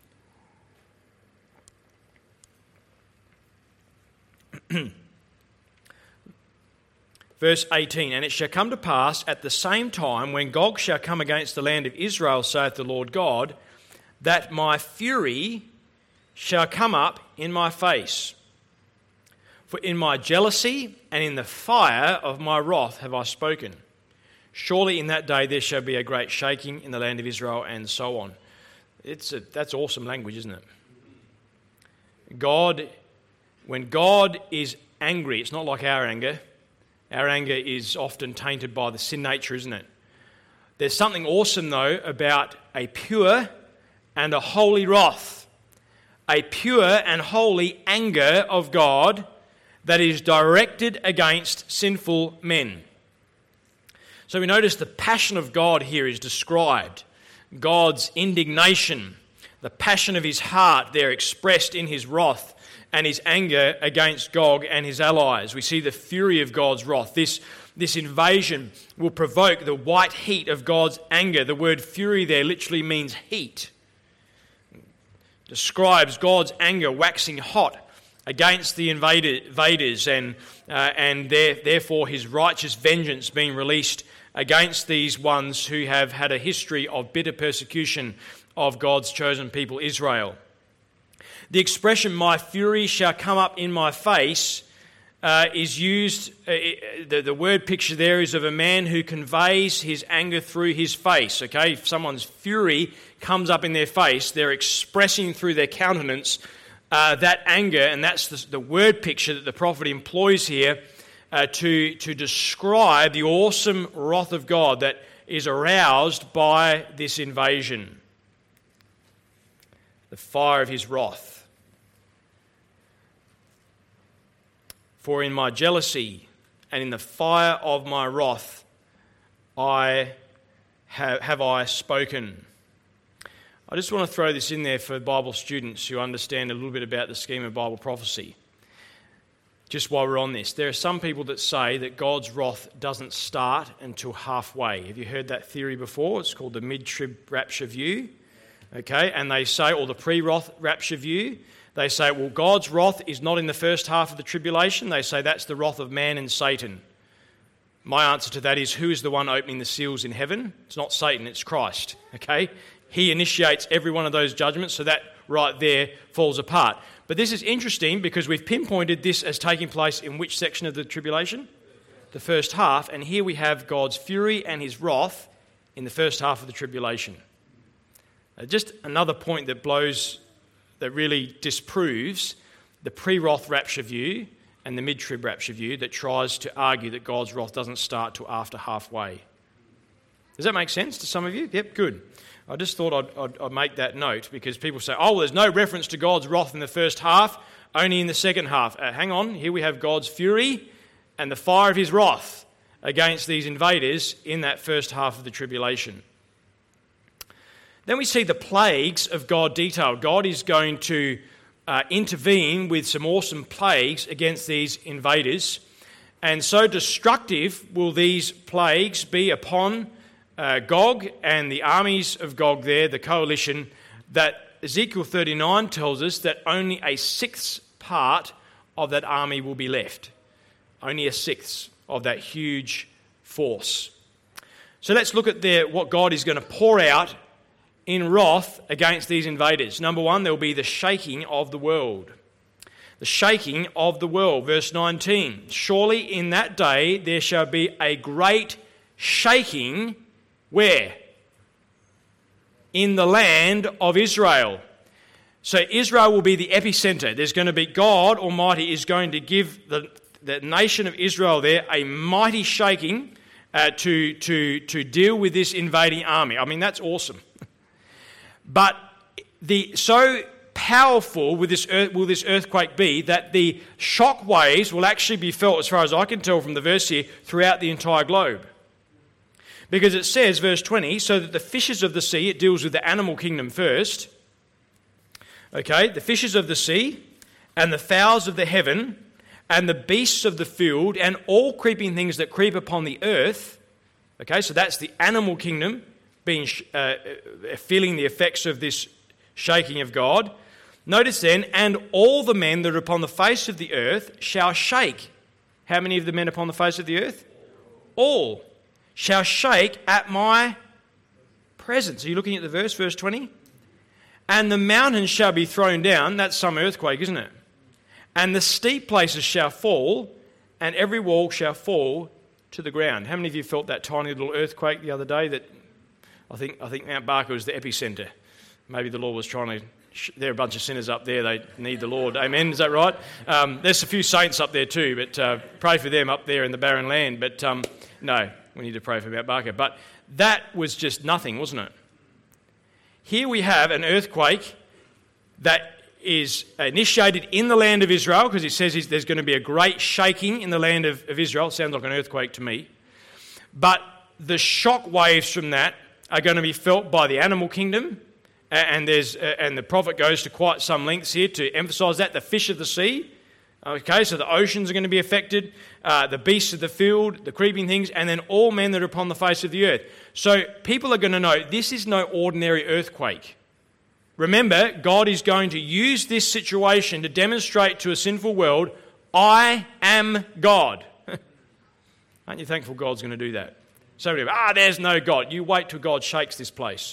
Verse eighteen, and it shall come to pass at the same time when Gog shall come against the land of Israel, saith the Lord God, that my fury shall come up in my face. For in my jealousy and in the fire of my wrath have I spoken. Surely in that day there shall be a great shaking in the land of Israel, and so on. It's a, that's awesome language, isn't it? God, when God is angry, it's not like our anger. Our anger is often tainted by the sin nature, isn't it? There's something awesome, though, about a pure and a holy wrath, a pure and holy anger of God that is directed against sinful men. So we notice the passion of God here is described. God's indignation, the passion of his heart there expressed in his wrath and his anger against Gog and his allies. We see the fury of God's wrath. This, this invasion will provoke the white heat of God's anger. The word fury there literally means heat. Describes God's anger waxing hot against the invader, invaders and, uh, and there, therefore his righteous vengeance being released against these ones who have had a history of bitter persecution of God's chosen people, Israel. The expression, my fury shall come up in my face, uh, is used, uh, the, the word picture there is of a man who conveys his anger through his face. Okay, if someone's fury comes up in their face, they're expressing through their countenance uh, that anger, and that's the, the word picture that the prophet employs here uh, to, to describe the awesome wrath of God that is aroused by this invasion. The fire of his wrath. For in my jealousy and in the fire of my wrath I have, have I spoken. I just want to throw this in there for Bible students who understand a little bit about the scheme of Bible prophecy. Just while we're on this, there are some people that say that God's wrath doesn't start until halfway. Have you heard that theory before? It's called the mid-trib rapture view. Okay, and they say, or the pre-wrath rapture view, they say, well, God's wrath is not in the first half of the tribulation. They say that's the wrath of man and Satan. My answer to that is, who is the one opening the seals in heaven? It's not Satan, it's Christ. Okay, he initiates every one of those judgments, so that right there falls apart. But this is interesting because we've pinpointed this as taking place in which section of the tribulation? The first half, and here we have God's fury and his wrath in the first half of the tribulation. Uh, just another point that blows, that really disproves the pre-wrath rapture view and the mid-trib rapture view that tries to argue that God's wrath doesn't start till after halfway. Does that make sense to some of you? Yep, good. I just thought I'd, I'd, I'd make that note because people say, oh, well, there's no reference to God's wrath in the first half, only in the second half. Uh, hang on, here we have God's fury and the fire of his wrath against these invaders in that first half of the tribulation. Then we see the plagues of God detailed. God is going to uh, intervene with some awesome plagues against these invaders. And so destructive will these plagues be upon Uh, Gog and the armies of Gog there, the coalition, that Ezekiel thirty-nine tells us that only a sixth part of that army will be left. Only a sixth of that huge force. So let's look at the, what God is going to pour out in wrath against these invaders. Number one, there will be the shaking of the world. The shaking of the world. Verse nineteen, surely in that day there shall be a great shaking. Where? In the land of Israel. So Israel will be the epicenter. There's going to be, God Almighty is going to give the, the nation of Israel there a mighty shaking uh, to, to, to deal with this invading army. I mean, that's awesome. But the so powerful will this, earth, will this earthquake be that the shock waves will actually be felt, as far as I can tell from the verse here, throughout the entire globe. Because it says, verse twenty, so that the fishes of the sea, it deals with the animal kingdom first. Okay, the fishes of the sea and the fowls of the heaven and the beasts of the field and all creeping things that creep upon the earth. Okay, so that's the animal kingdom being uh, feeling the effects of this shaking of God. Notice then, and all the men that are upon the face of the earth shall shake. How many of the men upon the face of the earth? All. Shall shake at my presence. Are you looking at the verse, verse twenty? And the mountains shall be thrown down. That's some earthquake, isn't it? And the steep places shall fall, and every wall shall fall to the ground. How many of you felt that tiny little earthquake the other day? That I think I think Mount Barker was the epicenter. Maybe the Lord was trying to. There are a bunch of sinners up there. They need the Lord. Amen. Is that right? Um, there's a few saints up there too, but uh, pray for them up there in the barren land. But um, no. We need to pray for Mount Barker. But that was just nothing, wasn't it? Here we have an earthquake that is initiated in the land of Israel, because it says there's going to be a great shaking in the land of, of Israel. Sounds like an earthquake to me. But the shock waves from that are going to be felt by the animal kingdom. And there's and the prophet goes to quite some lengths here to emphasise that. The fish of the sea. Okay, so the oceans are going to be affected, uh, the beasts of the field, the creeping things, and then all men that are upon the face of the earth. So people are going to know this is no ordinary earthquake. Remember, God is going to use this situation to demonstrate to a sinful world, I am God. Aren't you thankful God's going to do that? So many people, ah, there's no God. You wait till God shakes this place.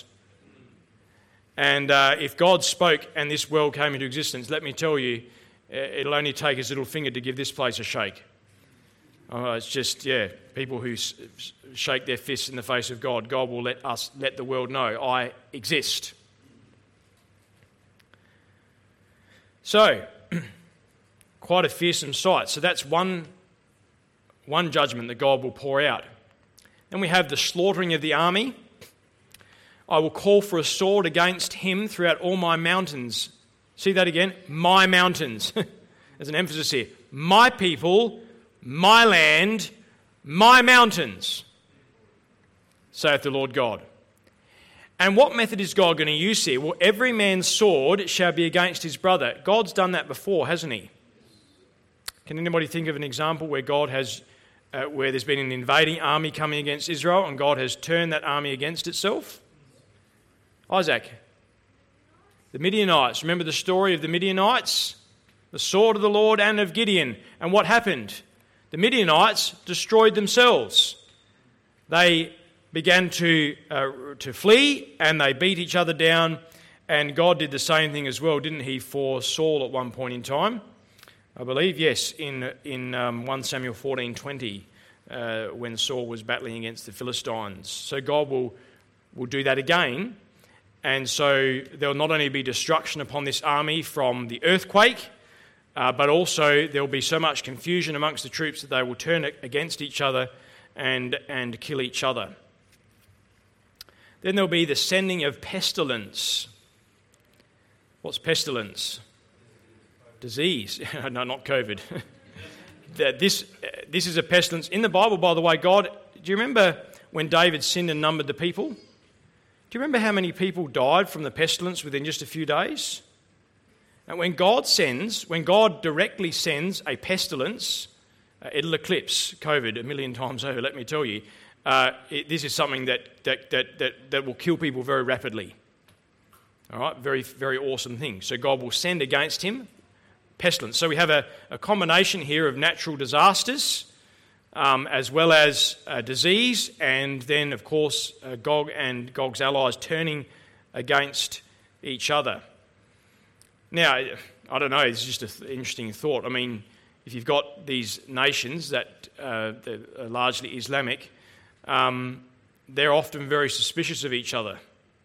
And uh, if God spoke and this world came into existence, let me tell you, it'll only take his little finger to give this place a shake. Oh, it's just, yeah, people who s- shake their fists in the face of God, God will let us, let the world know, I exist. So, quite a fearsome sight. So that's one one judgment that God will pour out. Then we have the slaughtering of the army. I will call for a sword against him throughout all my mountains. See that again? My mountains. There's an emphasis here. My people, my land, my mountains, saith the Lord God. And what method is God going to use here? Well, every man's sword shall be against his brother. God's done that before, hasn't he? Can anybody think of an example where God has, uh, where there's been an invading army coming against Israel and God has turned that army against itself? Isaac. The Midianites. Remember the story of the Midianites? The sword of the Lord and of Gideon. And what happened? The Midianites destroyed themselves. They began to uh, to flee and they beat each other down, and God did the same thing as well, didn't he, for Saul at one point in time? I believe, yes, in in um, First Samuel fourteen twenty, uh, when Saul was battling against the Philistines. So God will will do that again, and so there will not only be destruction upon this army from the earthquake, uh, but also there will be so much confusion amongst the troops that they will turn against each other and and kill each other. Then there'll be the sending of pestilence. What's pestilence? Disease. No, not COVID. this, this is a pestilence. In the Bible, by the way, God, do you remember when David sinned and numbered the people? Do you remember how many people died from the pestilence within just a few days? And when God sends, when God directly sends a pestilence, uh, it'll eclipse COVID a million times over, let me tell you. Uh, it, this is something that, that, that, that, that will kill people very rapidly. All right, very, very awesome thing. So God will send against him pestilence. So we have a, a combination here of natural disasters um, as well as uh, disease, and then, of course, uh, Gog and Gog's allies turning against each other. Now, I don't know, it's just an th- interesting thought. I mean, if you've got these nations that, uh, that are largely Islamic, Um, they're often very suspicious of each other.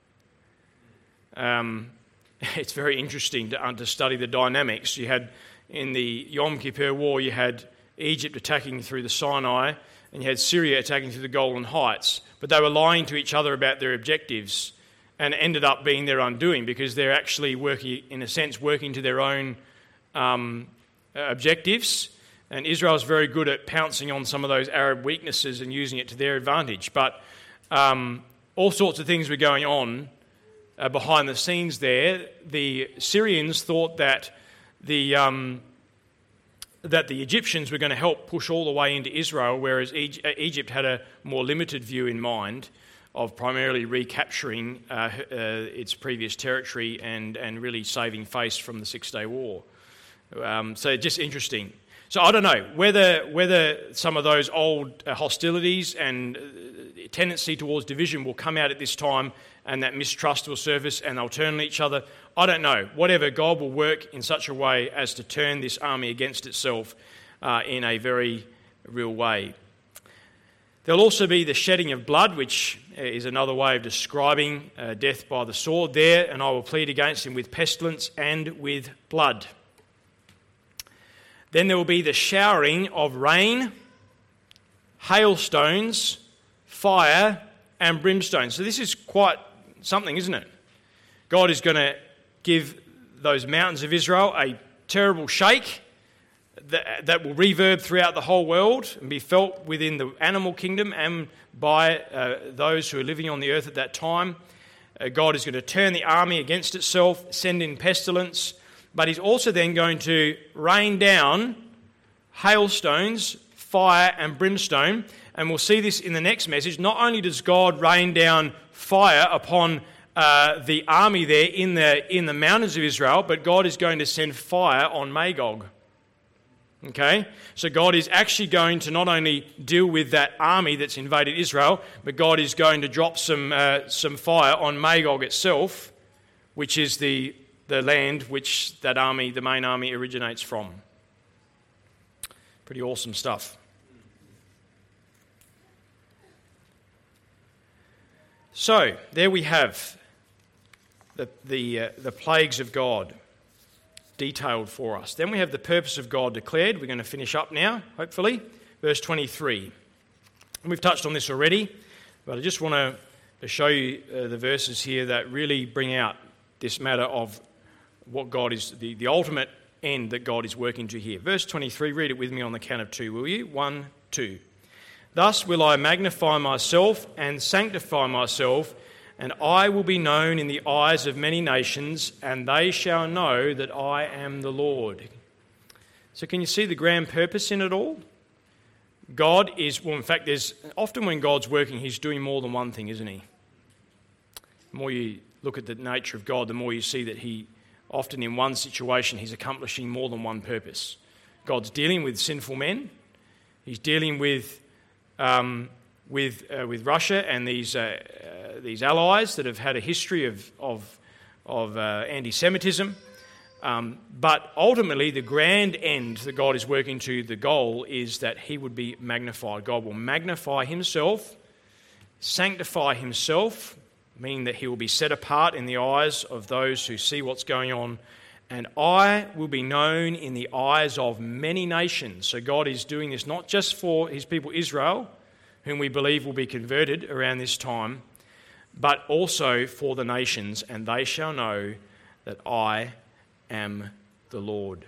Um, it's very interesting to, uh, to study the dynamics. You had, in the Yom Kippur War, you had Egypt attacking through the Sinai, and you had Syria attacking through the Golan Heights. But they were lying to each other about their objectives, and it ended up being their undoing, because they're actually working, in a sense, working to their own um, objectives. And Israel's very good at pouncing on some of those Arab weaknesses and using it to their advantage. But um, all sorts of things were going on uh, behind the scenes there. The Syrians thought that the um, that the Egyptians were going to help push all the way into Israel, whereas Egypt had a more limited view in mind of primarily recapturing uh, uh, its previous territory and, and really saving face from the Six-Day War. Um, so just interesting. So I don't know whether whether some of those old uh, hostilities and uh, tendency towards division will come out at this time, and that mistrust will surface and they'll turn on each other. I don't know. Whatever, God will work in such a way as to turn this army against itself uh, in a very real way. There'll also be the shedding of blood, which is another way of describing uh, death by the sword there, and I will plead against him with pestilence and with blood. Then there will be the showering of rain, hailstones, fire, and brimstone. So this is quite something, isn't it? God is going to give those mountains of Israel a terrible shake that, that will reverb throughout the whole world and be felt within the animal kingdom and by uh, those who are living on the earth at that time. Uh, God is going to turn the army against itself, send in pestilence, but he's also then going to rain down hailstones, fire and brimstone. And we'll see this in the next message. Not only does God rain down fire upon uh, the army there in the, in the mountains of Israel, but God is going to send fire on Magog. Okay? So God is actually going to not only deal with that army that's invaded Israel, but God is going to drop some, uh, some fire on Magog itself, which is the the land which that army, the main army, originates from. Pretty awesome stuff. So, there we have the, the, uh, the plagues of God detailed for us. Then we have the purpose of God declared. We're going to finish up now, hopefully. verse twenty-three. And we've touched on this already, but I just want to show you uh, the verses here that really bring out this matter of what God is, the, the ultimate end that God is working to here. Verse twenty-three, read it with me on the count of two, will you? One, two. Thus will I magnify myself and sanctify myself, and I will be known in the eyes of many nations, and they shall know that I am the Lord. So can you see the grand purpose in it all? God is, well, in fact, there's often when God's working, he's doing more than one thing, isn't he? The more you look at the nature of God, the more you see that he, often in one situation, he's accomplishing more than one purpose. God's dealing with sinful men. He's dealing with um, with uh, with Russia and these uh, uh, these allies that have had a history of of, of uh, anti-Semitism. Um, but ultimately, the grand end that God is working to, the goal is that he would be magnified. God will magnify himself, sanctify himself, meaning that he will be set apart in the eyes of those who see what's going on, and I will be known in the eyes of many nations. So God is doing this not just for his people Israel, whom we believe will be converted around this time, but also for the nations, and they shall know that I am the Lord.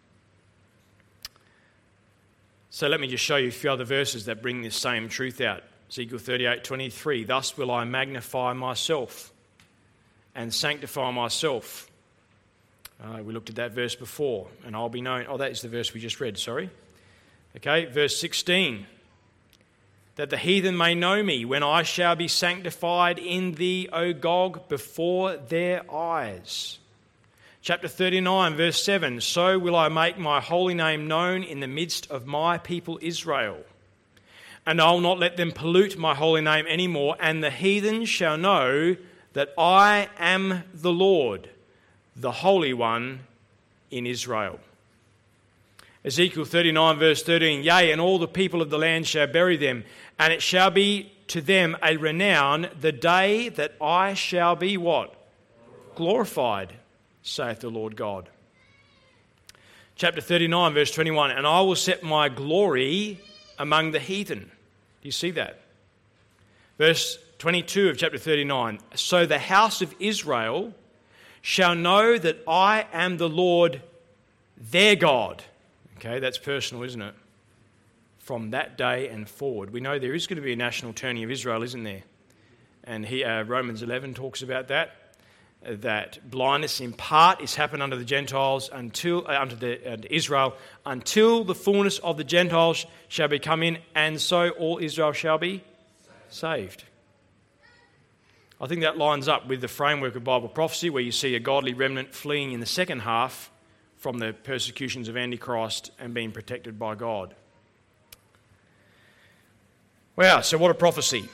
So let me just show you a few other verses that bring this same truth out. Ezekiel thirty-eight twenty-three, thus will I magnify myself and sanctify myself. Uh, we looked at that verse before, and I'll be known. Oh, that is the verse we just read, sorry. Okay, verse sixteen. That the heathen may know me when I shall be sanctified in thee, O Gog, before their eyes. Chapter thirty-nine, verse seven, so will I make my holy name known in the midst of my people Israel. And I will not let them pollute my holy name anymore, and the heathen shall know that I am the Lord, the Holy One in Israel. Ezekiel thirty-nine, verse thirteen, yea, and all the people of the land shall bury them, and it shall be to them a renown the day that I shall be what? Glorified, saith the Lord God. Chapter thirty-nine, verse twenty-one, and I will set my glory among the heathen. Do you see that? Verse twenty-two of chapter thirty-nine, so the house of Israel shall know that I am the Lord their God. Okay, that's personal, isn't it? From that day and forward. We know there is going to be a national turning of Israel, isn't there? And he, uh, Romans eleven talks about that. That blindness in part is happened unto the Gentiles until uh, unto the uh, Israel until the fullness of the Gentiles shall be come in, and so all Israel shall be saved. I think that lines up with the framework of Bible prophecy, where you see a godly remnant fleeing in the second half from the persecutions of Antichrist and being protected by God. Wow, so what a prophecy.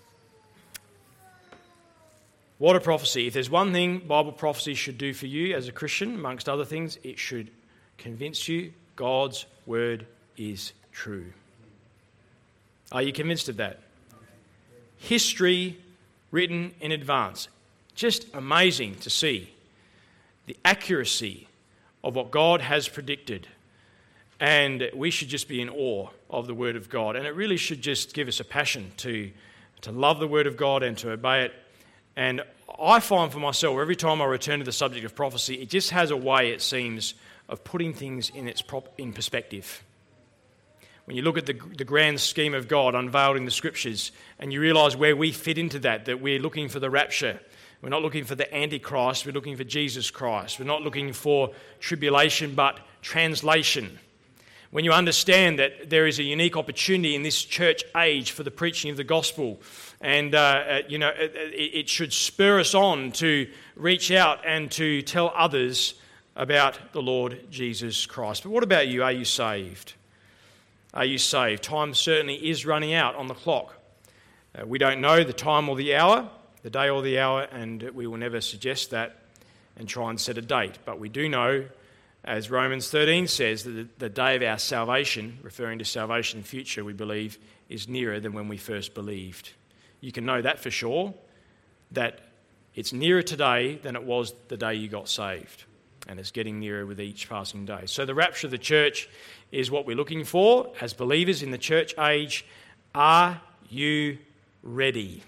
What a prophecy. If there's one thing Bible prophecy should do for you as a Christian, amongst other things, it should convince you God's word is true. Are you convinced of that? History written in advance. Just amazing to see the accuracy of what God has predicted. And we should just be in awe of the word of God. And it really should just give us a passion to, to love the word of God and to obey it. And I find for myself, every time I return to the subject of prophecy, it just has a way, it seems, of putting things in its prop, in perspective. When you look at the, the grand scheme of God unveiled in the Scriptures, and you realise where we fit into that, that we're looking for the rapture. We're not looking for the Antichrist, we're looking for Jesus Christ. We're not looking for tribulation, but translation. When you understand that there is a unique opportunity in this church age for the preaching of the gospel, and uh, uh, you know it, it should spur us on to reach out and to tell others about the Lord Jesus Christ. But what about you? Are you saved? Are you saved? Time certainly is running out on the clock. Uh, we don't know the time or the hour, the day or the hour, and we will never suggest that and try and set a date. But we do know, as Romans thirteen says, that the day of our salvation, referring to salvation in the future, we believe, is nearer than when we first believed. You can know that for sure, that it's nearer today than it was the day you got saved. and it's getting nearer with each passing day. So the rapture of the church is what we're looking for as believers in the church age. Are you ready?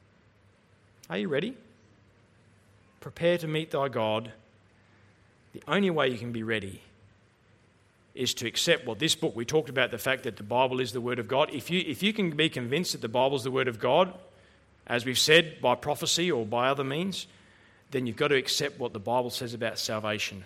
Are you ready? Prepare to meet thy God. The only way you can be ready is to accept what this book, we talked about the fact that the Bible is the Word of God. If you, if you can be convinced that the Bible is the Word of God, as we've said, by prophecy or by other means, then you've got to accept what the Bible says about salvation.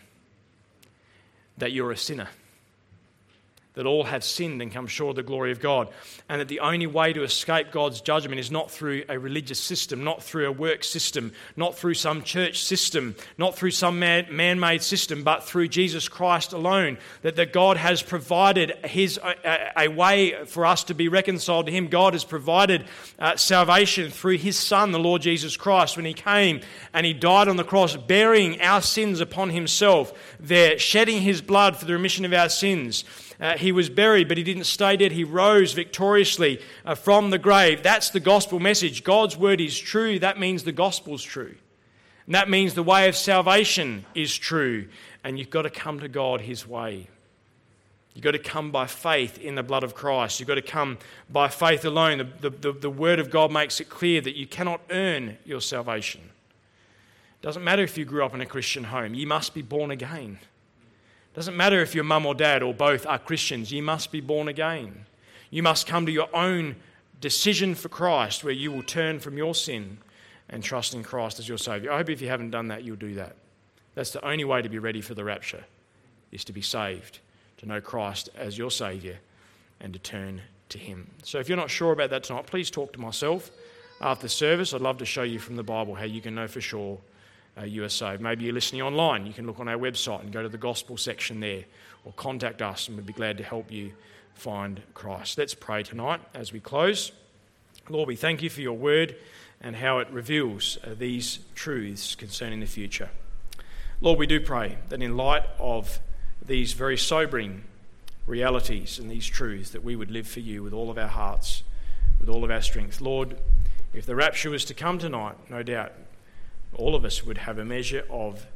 That you're a sinner. That all have sinned and come short of the glory of God. And that the only way to escape God's judgment is not through a religious system, not through a work system, not through some church system, not through some man, man-made system, but through Jesus Christ alone. That, that God has provided his a, a way for us to be reconciled to him. God has provided uh, salvation through his Son, the Lord Jesus Christ, when he came and he died on the cross, bearing our sins upon himself, there shedding his blood for the remission of our sins. Uh, he was buried, but he didn't stay dead. He rose victoriously uh, from the grave. That's the gospel message. God's word is true. That means the gospel's true. And that means the way of salvation is true. And you've got to come to God his way. You've got to come by faith in the blood of Christ. You've got to come by faith alone. The, the, the, the word of God makes it clear that you cannot earn your salvation. It doesn't matter if you grew up in a Christian home. You must be born again. Doesn't matter if your mum or dad or both are Christians, you must be born again. You must come to your own decision for Christ where you will turn from your sin and trust in Christ as your Saviour. I hope if you haven't done that, you'll do that. That's the only way to be ready for the rapture, is to be saved, to know Christ as your Saviour and to turn to him. So if you're not sure about that tonight, please talk to myself after the service. I'd love to show you from the Bible how you can know for sure Uh, you are saved. Maybe you're listening online. You can look on our website and go to the gospel section there, or contact us and we'd be glad to help you find Christ. Let's pray tonight as we close. Lord, we thank you for your word and how it reveals uh, these truths concerning the future. Lord, we do pray that in light of these very sobering realities and these truths, that we would live for you with all of our hearts, with all of our strength. Lord, if the rapture was to come tonight, no doubt all of us would have a measure of,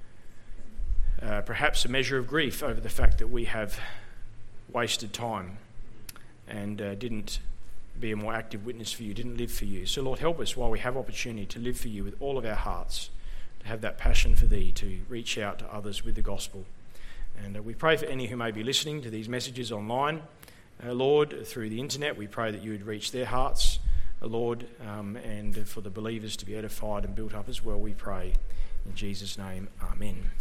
uh, perhaps a measure of grief over the fact that we have wasted time and uh, didn't be a more active witness for you, didn't live for you. So Lord, help us while we have opportunity to live for you with all of our hearts, to have that passion for thee, to reach out to others with the gospel. And uh, we pray for any who may be listening to these messages online, uh, Lord, through the internet. We pray that you would reach their hearts, Lord, um, and for the believers to be edified and built up as well, we pray. In Jesus' name, amen.